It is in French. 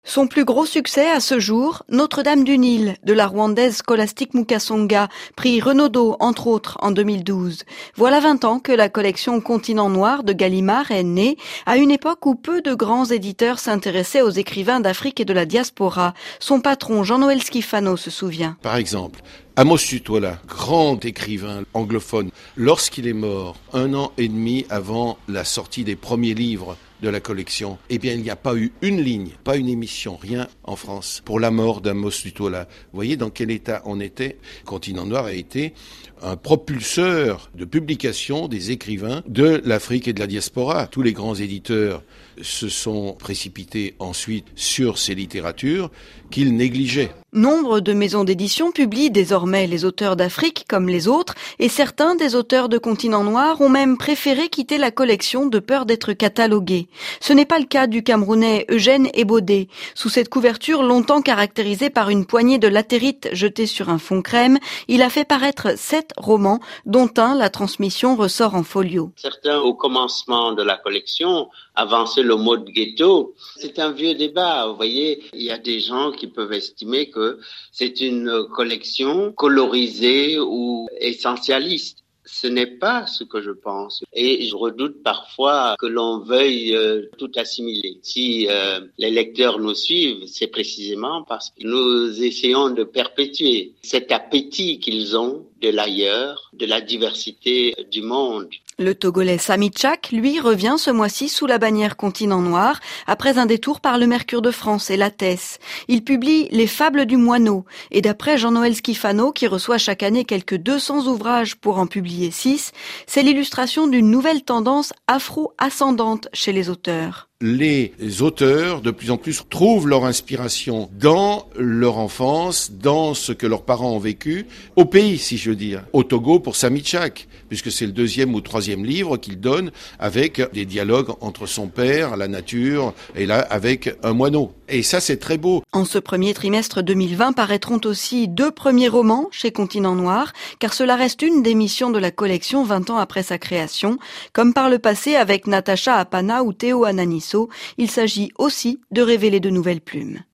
Son plus gros succès à ce jour, Notre-Dame du Nil, de la Rwandaise Scholastique Mukasonga, prix Renaudot, entre autres, en 2012. Voilà 20 ans que la collection Continent Noir de Gallimard est née, à une époque où peu de grands éditeurs s'intéressaient aux écrivains d'Afrique et de la diaspora. Son patron, Jean-Noël Schifano, se souvient. Par exemple, Amos Tutuola, grand écrivain anglophone, lorsqu'il est mort, 1 an et demi avant la sortie des premiers livres de la collection, eh bien, il n'y a pas eu une ligne, pas une émission, rien en France pour la mort d'Amos Tutuola. Vous voyez dans quel état on était. Continent Noir a été un propulseur de publication des écrivains de l'Afrique et de la diaspora. Tous les grands éditeurs se sont précipités ensuite sur ces littératures qu'ils négligeaient. Nombre de maisons d'édition publient désormais les auteurs d'Afrique comme les autres, et certains des auteurs de Continent Noir ont même préféré quitter la collection de peur d'être catalogués. Ce n'est pas le cas du Camerounais Eugène Ebodé. Sous cette couverture longtemps caractérisée par une poignée de latérite jetée sur un fond crème, il a fait paraître 7 romans, dont un, La Transmission, ressort en folio. Certains, au commencement de la collection, avançaient le mot de ghetto. C'est un vieux débat, vous voyez. Il y a des gens qui peuvent estimer que c'est une collection colorisée ou essentialiste. Ce n'est pas ce que je pense. Et je redoute parfois que l'on veuille tout assimiler. Si les lecteurs nous suivent, c'est précisément parce que nous essayons de perpétuer cet appétit qu'ils ont de l'ailleurs, de la diversité du monde. Le Togolais Samy Tchak, lui, revient ce mois-ci sous la bannière Continent Noir, après un détour par le Mercure de France et la Thèse. Il publie Les Fables du Moineau, et d'après Jean-Noël Schifano, qui reçoit chaque année quelques 200 ouvrages pour en publier 6, c'est l'illustration d'une nouvelle tendance afro-ascendante chez les auteurs. Les auteurs, de plus en plus, trouvent leur inspiration dans leur enfance, dans ce que leurs parents ont vécu, au pays, si je veux dire. Au Togo, pour Samy Tchak, puisque c'est le 2e ou 3e livre qu'il donne, avec des dialogues entre son père, la nature, et là, avec un moineau. Et ça, c'est très beau. En ce premier trimestre 2020 paraîtront aussi 2 premiers romans chez Continent Noir, car cela reste une des missions de la collection 20 ans après sa création. Comme par le passé avec Natacha Apana ou Théo Ananisso, il s'agit aussi de révéler de nouvelles plumes.